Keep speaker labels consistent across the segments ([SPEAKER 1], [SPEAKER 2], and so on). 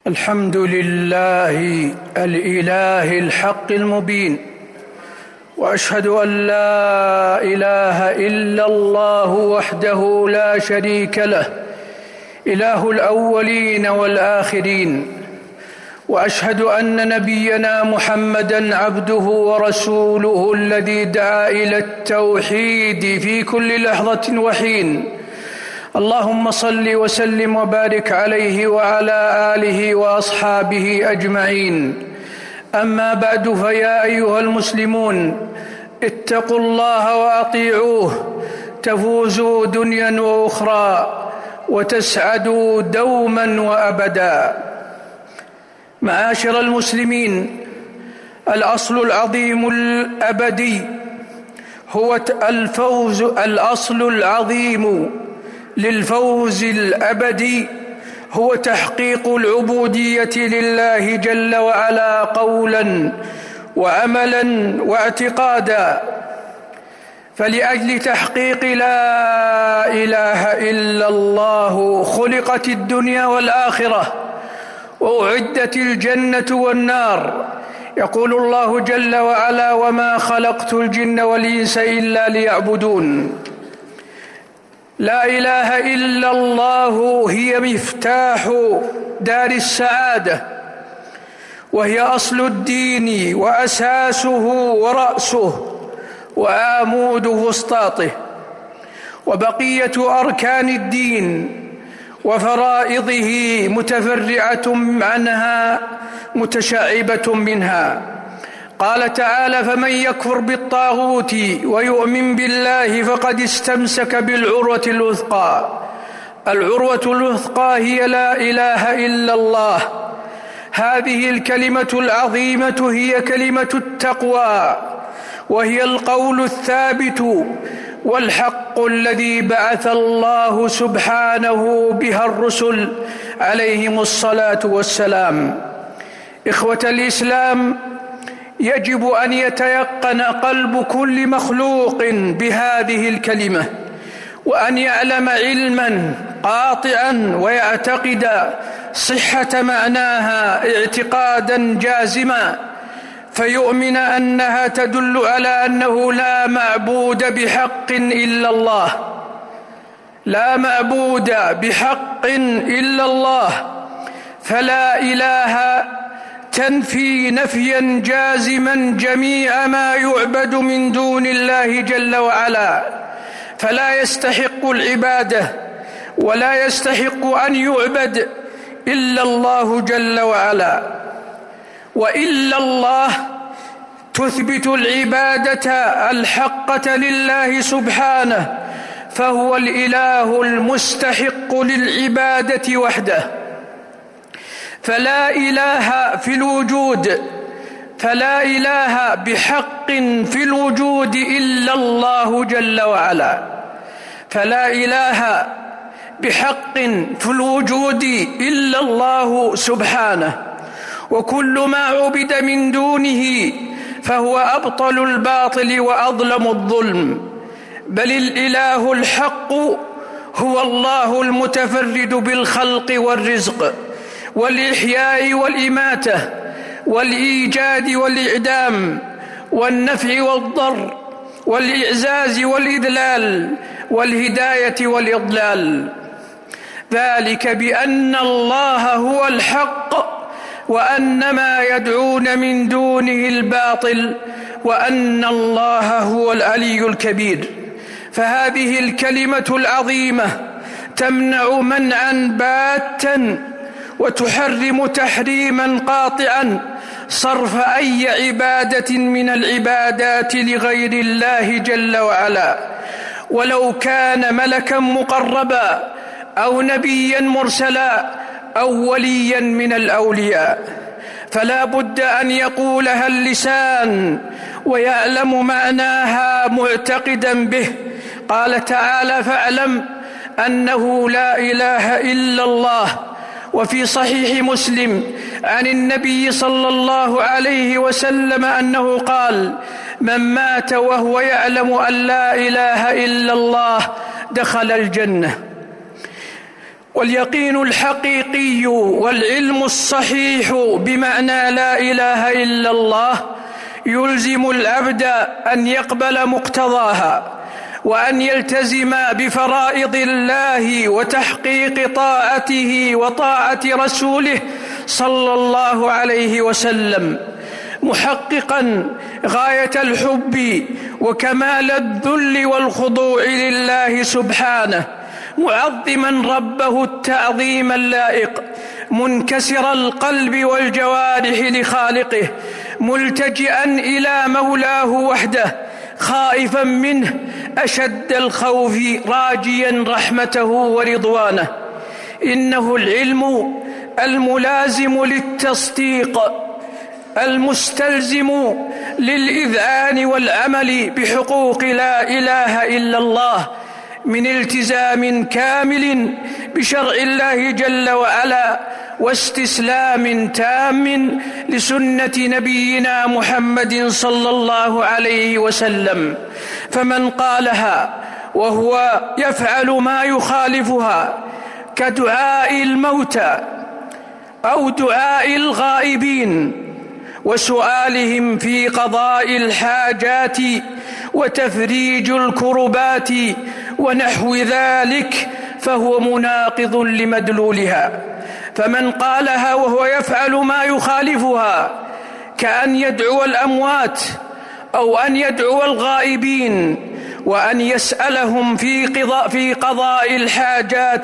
[SPEAKER 1] الحمد لله الإله الحق المبين، وأشهد أن لا إله إلا الله وحده لا شريك له، إله الأولين والآخرين. وأشهد أن نبينا محمدًا عبده ورسوله الذي دعا إلى التوحيد في كل لحظة وحين. اللهم صل وسلم وبارك عليه وعلى آله وأصحابه أجمعين. أما بعد، فيا أيها المسلمون، اتقوا الله وأطيعوه تفوزوا دنيا وأخرى وتسعدوا دوما وأبدا. معاشر المسلمين، الأصل العظيم الأبدي هو الأصل العظيم للفوز الأبدي هو تحقيق العبودية لله جل وعلا قولا وعملا واعتقادا. فلأجل تحقيق لا إله إلا الله خلقت الدنيا والآخرة، وأعدت الجنة والنار. يقول الله جل وعلا: وما خلقت الجن والإنس إلا ليعبدون. لا إله إلا الله هي مفتاح دار السعادة، وهي أصل الدين وأساسه ورأسه وعمود فسطاطه. وبقية أركان الدين وفرائضه متفرعة عنها متشعبة منها. قال تعالى: فمن يكفر بالطاغوت ويؤمن بالله فقد استمسك بالعروة الوثقى. العروة الوثقى هي لا إله إلا الله. هذه الكلمة العظيمة هي كلمة التقوى، وهي القول الثابت والحق الذي بعث الله سبحانه بها الرسل عليهم الصلاة والسلام. إخوة الإسلام، يجب أن يتيقن قلب كل مخلوق بهذه الكلمة، وأن يعلم علما قاطعا ويعتقد صحة معناها اعتقادا جازما، فيؤمن أنها تدل على أنه لا معبود بحق إلا الله، لا معبود بحق إلا الله. فلا إله تنفي نفيا جازما جميع ما يعبد من دون الله جل وعلا، فلا يستحق العبادة ولا يستحق أن يعبد إلا الله جل وعلا. وإلا الله تثبت العبادة الحقة لله سبحانه، فهو الإله المستحق للعبادة وحده. فلا إله بحق في الوجود إلا الله جل وعلا. فلا إله بحق في الوجود إلا الله سبحانه. وكل ما عبد من دونه فهو أبطل الباطل وأظلم الظلم. بل الإله الحق هو الله المتفرد بالخلق والرزق والإحياء والإماتة والإيجاد والإعدام والنفع والضر والإعزاز والإذلال والهداية والإضلال. ذلك بأن الله هو الحق، وأن ما يدعون من دونه الباطل، وأن الله هو العلي الكبير. فهذه الكلمة العظيمة تمنع منعا باتا وتحرم تحريما قاطعا صرف أي عبادة من العبادات لغير الله جل وعلا، ولو كان ملكا مقربا أو نبيا مرسلا أو وليا من الأولياء. فلا بد أن يقولها اللسان ويعلم معناها معتقدا به. قال تعالى: فاعلم أنه لا إله إلا الله. وفي صحيح مسلم عن النبي صلى الله عليه وسلم أنه قال: من مات وهو يعلم أن لا إله إلا الله دخل الجنة. واليقين الحقيقي والعلم الصحيح بمعنى لا إله إلا الله يلزم العبد أن يقبل مقتضاها وأن يلتزم بفرائض الله وتحقيق طاعته وطاعة رسوله صلى الله عليه وسلم، محققا غاية الحب وكمال الذل والخضوع لله سبحانه، معظما ربه التعظيم اللائق، منكسر القلب والجوارح لخالقه، ملتجئا إلى مولاه وحده، خائفا منه أشد الخوف، راجيا رحمته ورضوانه. إنه العلم الملازم للتصديق، المستلزم للإذعان والعمل بحقوق لا إله إلا الله، من التزام كامل بشرع الله جل وعلا واستسلام تام لسنة نبينا محمد صلى الله عليه وسلم. فمن قالها وهو يفعل ما يخالفها كدعاء الموتى أو دعاء الغائبين وسؤالهم في قضاء الحاجات وتفريج الكربات ونحو ذلك فهو مناقض لمدلولها. فمن قالها وهو يفعل ما يخالفها كأن يدعو الأموات أو أن يدعو الغائبين وأن يسألهم في قضاء الحاجات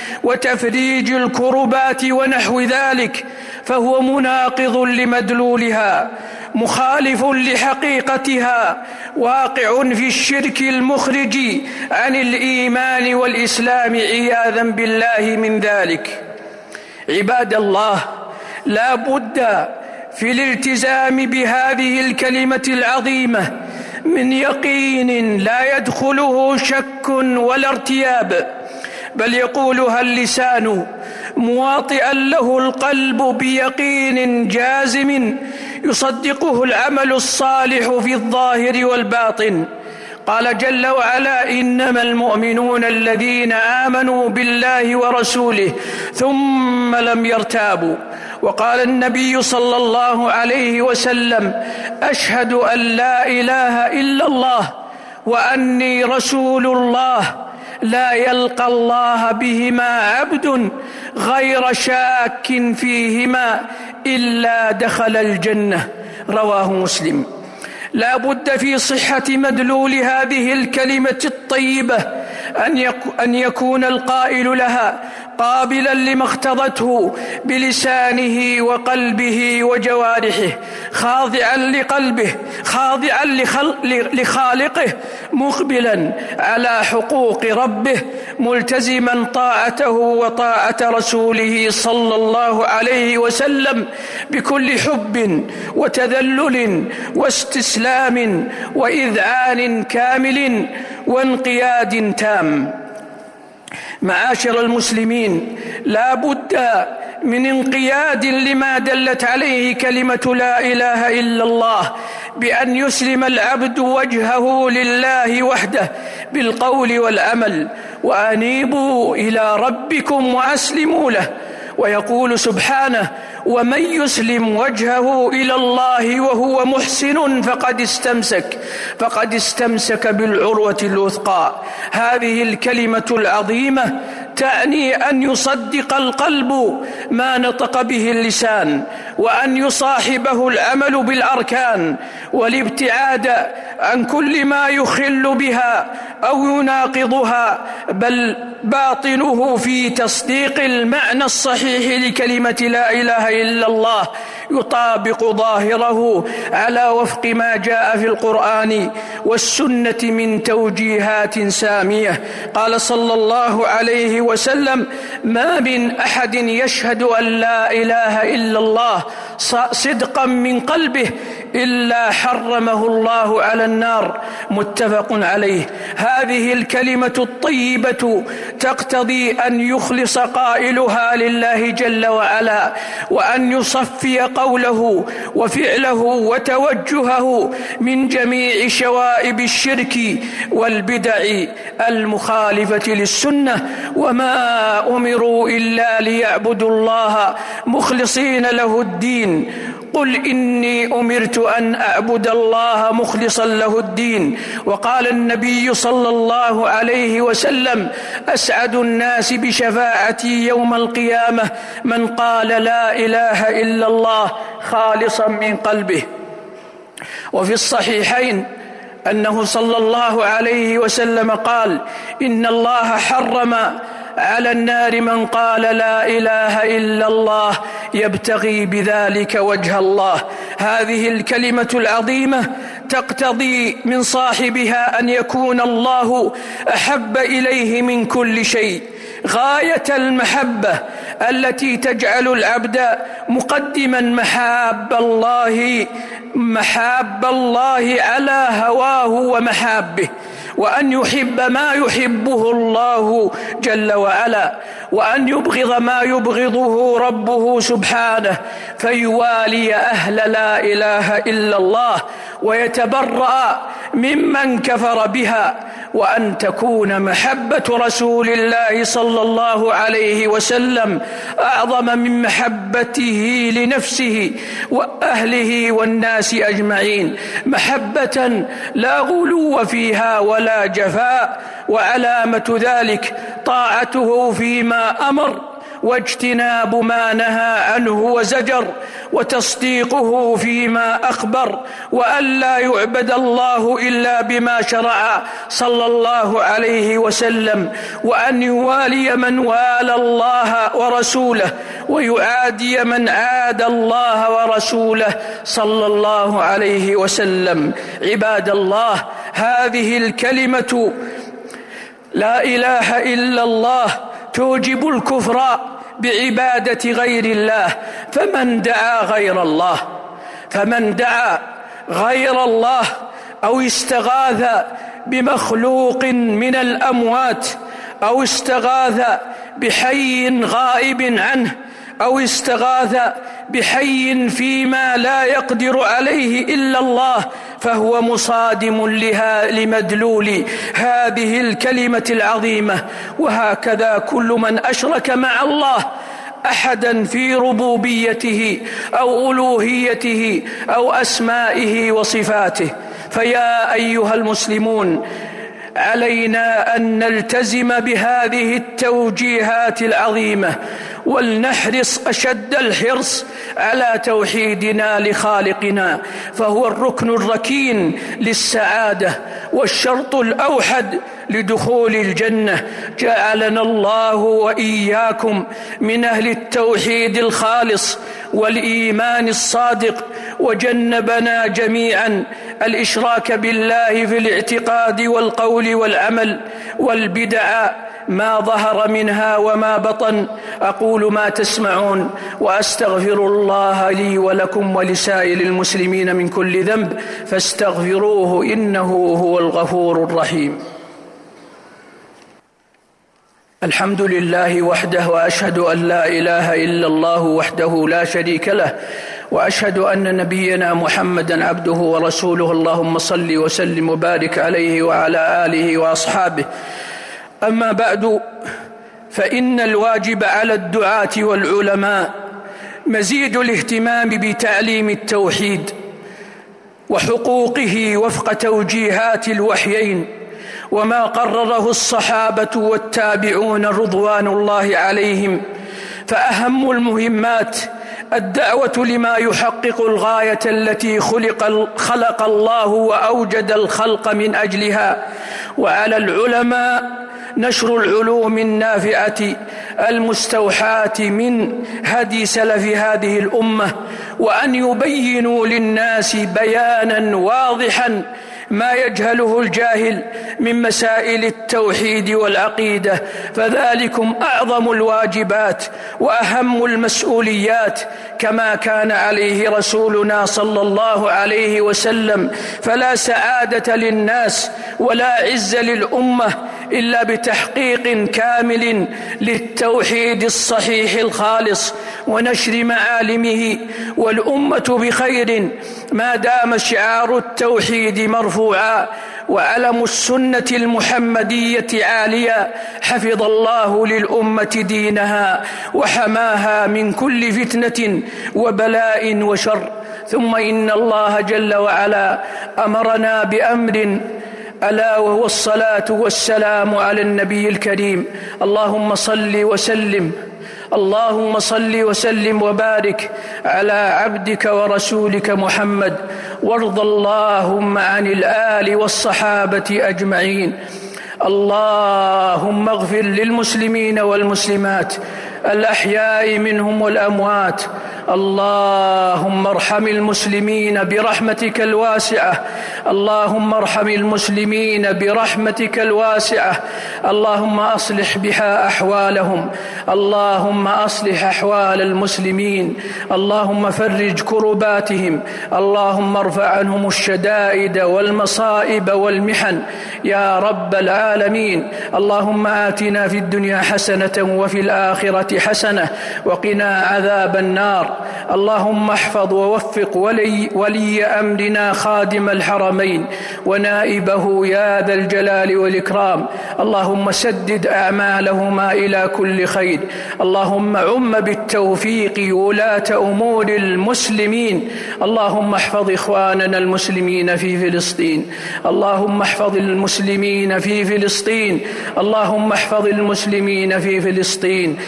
[SPEAKER 1] وتفريج الكربات ونحو ذلك فهو مناقض لمدلولها، مخالف لحقيقتها، واقع في الشرك المخرج عن الإيمان والإسلام عياذا بالله من ذلك. عباد الله، لا بد في الالتزام بهذه الكلمة العظيمة من يقين لا يدخله شك ولا ارتياب، بل يقولها اللسان مواطئا له القلب بيقين جازم يصدقه العمل الصالح في الظاهر والباطن. قال جل وعلا: إنما المؤمنون الذين آمنوا بالله ورسوله ثم لم يرتابوا. وقال النبي صلى الله عليه وسلم: أشهد أن لا إله إلا الله وأني رسول الله، لا يلقى الله بهما عبد غير شاك فيهما إلا دخل الجنة. رواه مسلم. لا بد في صحة مدلول هذه الكلمة الطيبة أن يكون القائل لها قابلا لما اقتضته بلسانه وقلبه وجوارحه، خاضعا لقلبه، خاضعا لخالقه، مقبلا على حقوق ربه، ملتزما طاعته وطاعة رسوله صلى الله عليه وسلم بكل حب وتذلل واستسلام وإذعان كامل وانقياد تام. معاشر المسلمين، لا بد من انقياد لما دلت عليه كلمة لا إله إلا الله، بأن يسلم العبد وجهه لله وحده بالقول والعمل، وأنيبوا إلى ربكم وأسلموا له. ويقول سبحانه: ومن يسلم وجهه إلى الله وهو محسن فقد استمسك بالعروة الوثقى. هذه الكلمة العظيمة تعني أن يصدق القلب ما نطق به اللسان، وأن يصاحبه العمل بالأركان، والابتعاد عن كل ما يخل بها أو يناقضها، بل باطنه في تصديق المعنى الصحيح لكلمة لا إله إلا الله يطابق ظاهره على وفق ما جاء في القرآن والسنة من توجيهات سامية. قال صلى الله عليه وسلم: ما من أحد يشهد أن لا إله إلا الله صدقا من قلبه إلا حرمه الله على النار، متفق عليه. هذه الكلمة الطيبة تقتضي أن يخلص قائلها لله جل وعلا، وأن يصفي قوله وفعله وتوجهه من جميع شوائب الشرك والبدع المخالفة للسنة. وما أمروا إلا ليعبدوا الله مخلصين له الدين. قل إني أمرت أن أعبد الله مخلصا له الدين. وقال النبي صلى الله عليه وسلم: أسعد الناس بشفاعتي يوم القيامة من قال لا إله إلا الله خالصا من قلبه. وفي الصحيحين أنه صلى الله عليه وسلم قال: إن الله حرم على النار من قال لا إله إلا الله يبتغي بذلك وجه الله. هذه الكلمة العظيمة تقتضي من صاحبها أن يكون الله أحب إليه من كل شيء، غاية المحبة التي تجعل العبد مقدما محاب الله على هواه ومحابه، وأن يحب ما يحبه الله جل وعلا، وأن يبغض ما يبغضه ربه سبحانه، فيوالي أهل لا إله إلا الله ويتبرأ ممن كفر بها. وأن تكون محبة رسول الله صلى الله عليه وسلم أعظم من محبته لنفسه وأهله والناس أجمعين، محبة لا غلو فيها ولا جفاء. وعلامة ذلك طاعته فيما أمر، واجتناب ما نهى عنه وزجر، وتصديقه فيما أخبر، وأن لا يعبد الله إلا بما شرع صلى الله عليه وسلم، وأن يوالي من والى الله ورسوله، ويعادي من عادى الله ورسوله صلى الله عليه وسلم. عباد الله، هذه الكلمة لا إله إلا الله توجب الكفر بعبادة غير الله. فمن دعا غير الله أو استغاث بمخلوق من الأموات، أو استغاث بحي غائب عنه، أو استغاث بحي فيما لا يقدر عليه إلا الله، فهو مصادم لمدلول هذه الكلمة العظيمة. وهكذا كل من أشرك مع الله أحدا في ربوبيته أو ألوهيته أو أسمائه وصفاته. فيا أيها المسلمون، علينا أن نلتزم بهذه التوجيهات العظيمة، ولنحرص أشد الحرص على توحيدنا لخالقنا، فهو الركن الركين للسعادة والشرط الأوحد لدخول الجنة. جعلنا الله وإياكم من أهل التوحيد الخالص والإيمان الصادق، وجنبنا جميعا الإشراك بالله في الاعتقاد والقول والعمل، والبدع ما ظهر منها وما بطن. أقول ما تسمعون، وأستغفر الله لي ولكم ولسائر المسلمين من كل ذنب، فاستغفروه إنه هو الغفور الرحيم. الحمد لله وحده، وأشهد أن لا إله إلا الله وحده لا شريك له، وأشهد أن نبينا محمدا عبده ورسوله. اللهم صل وسلم وبارك عليه وعلى آله وأصحابه. أما بعد، فإن الواجب على الدعاة والعلماء مزيد الاهتمام بتعليم التوحيد وحقوقه وفق توجيهات الوحيين، وما قرره الصحابة والتابعون رضوان الله عليهم. فأهم المهمات الدعوة لما يحقق الغاية التي خلق الله وأوجد الخلق من أجلها. وعلى العلماء نشر العلوم النافعة المستوحاة من هدي سلف هذه الأمة، وأن يبينوا للناس بيانا واضحا ما يجهله الجاهل من مسائل التوحيد والعقيدة، فذلكم أعظم الواجبات وأهم المسؤوليات كما كان عليه رسولنا صلى الله عليه وسلم. فلا سعادة للناس ولا عز للأمة إلا بتحقيق كامل للتوحيد الصحيح الخالص ونشر معالمه، والأمة بخير ما دام شعار التوحيد مرفوعا وعلم السنة المحمدية عاليا. حفظ الله للأمة دينها وحماها من كل فتنة وبلاء وشر. ثم إن الله جل وعلا أمرنا بأمر ألا وهو الصلاة والسلام على النبي الكريم. اللهم صل وسلم وبارك على عبدك ورسولك محمد، وارض اللهم عن الآل والصحابة أجمعين. اللهم اغفر للمسلمين والمسلمات الأحياء منهم والأموات. اللهم ارحم المسلمين برحمتك الواسعة. اللهم ارحم المسلمين برحمتك الواسعة. اللهم أصلح بها أحوالهم. اللهم أصلح أحوال المسلمين. اللهم فرج كرباتهم. اللهم ارفع عنهم الشدائد والمصائب والمحن يا رب العالمين. اللهم آتنا في الدنيا حسنة وفي الآخرة حسنة وقنا عذاب النار. اللهم احفظ ووفق ولي أمرنا خادم الحرمين ونائبه يا ذا الجلال والإكرام. اللهم سدد أعمالهما إلى كل خير. اللهم عم بالتوفيق ولاة أمور المسلمين. اللهم احفظ إخواننا المسلمين في فلسطين. اللهم احفظ المسلمين في فلسطين. اللهم احفظ المسلمين في فلسطين.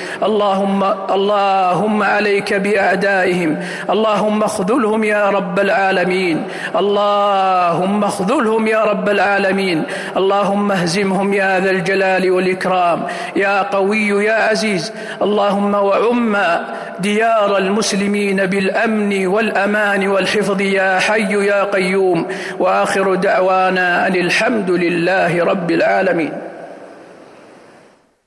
[SPEAKER 1] اللهم عليك بأعدائهم. اللهم اخذلهم يا رب العالمين. اللهم اخذلهم يا رب العالمين. اللهم اهزمهم يا ذا الجلال والإكرام يا قوي يا عزيز. اللهم وعم ديار المسلمين بالأمن والأمان والحفظ يا حي يا قيوم. وآخر دعوانا أن الحمد لله رب العالمين.